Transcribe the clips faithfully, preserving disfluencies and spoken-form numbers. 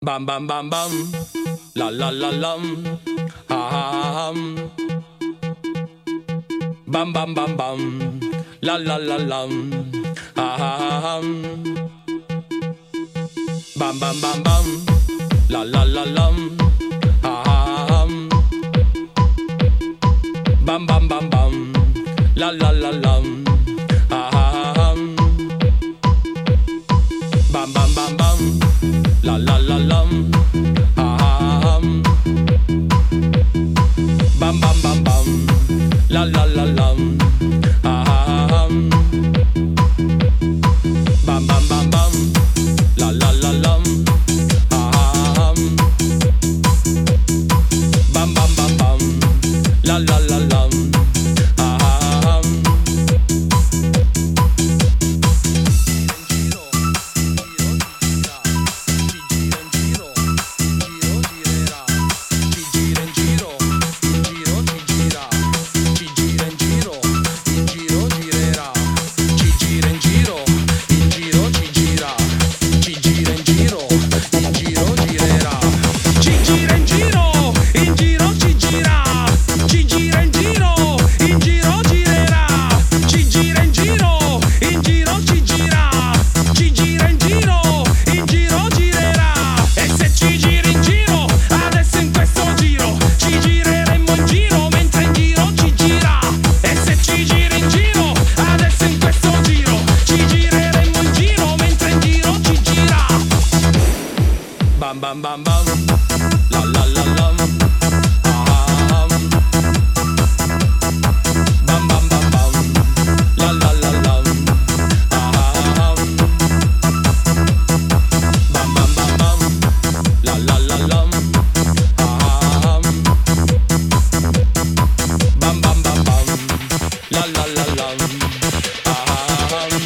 Bam bam bam bam, la la la lam, ha ha ha hum. Bam bam bam bam, la la la lam, ha ha ha hum. Bam bam bam bam, la la la lam, ha ha ha hum. Bam bam bam bam, la la la lam, ha ha ha hum. Bam bam bam bam, la la la lam, ha ha ha hum. Bam bam bam bam, la la la lam, ha ha ha hum. Bam bam bam bam, la la la lam, ha ha ha hum. Bam bam bam bam, la la la lam, ha ha ha hum. Bam bam bam bam, la la la lam, ha ha hum. Bam bam bam bam, la la la lam, ha ha hum. Bam bam bam bam, la la la lam, ha ha hum. Bam bam bam bam, la la la lam, ha ha hum.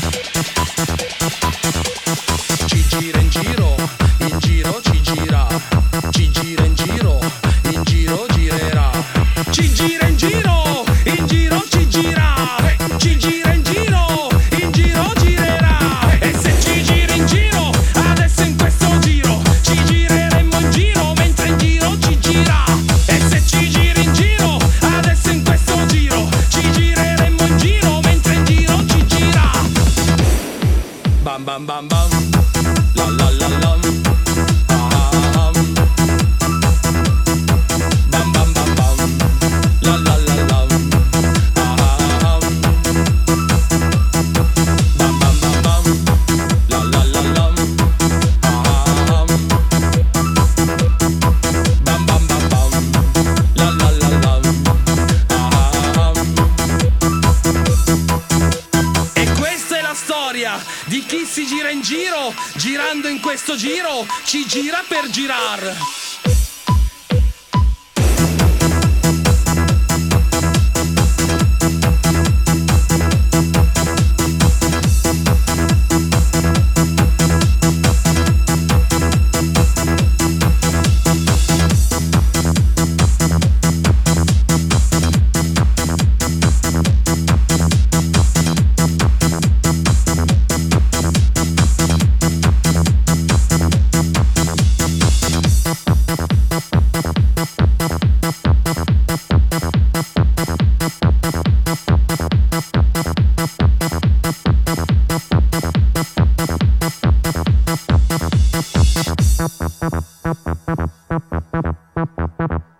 Ci gira in giro, in giro ci gira, ci gira in giro, in giro girerà. Ci gira in giro, in giro ci gira, ci gira in giro, in giro girerà. E se ci gira in giro, adesso in questo giro, ci gireremo in giro mentre in giro ci gira. E se ci gira in giro, adesso in questo giro, ci gireremo in giro mentre in giro ci gira. Bam bam bam bam, la la la lam, ha ha hum. Bam bam bam bam, la la la lam, ha ha hum. Bam bam bam bam, la la la lam, ha ha hum. Bam bam bam bam, la la la lam, ha ha hum. E questa è la storia di chi si gira in giro, girando in questo giro, ci gira per girar. Thank you.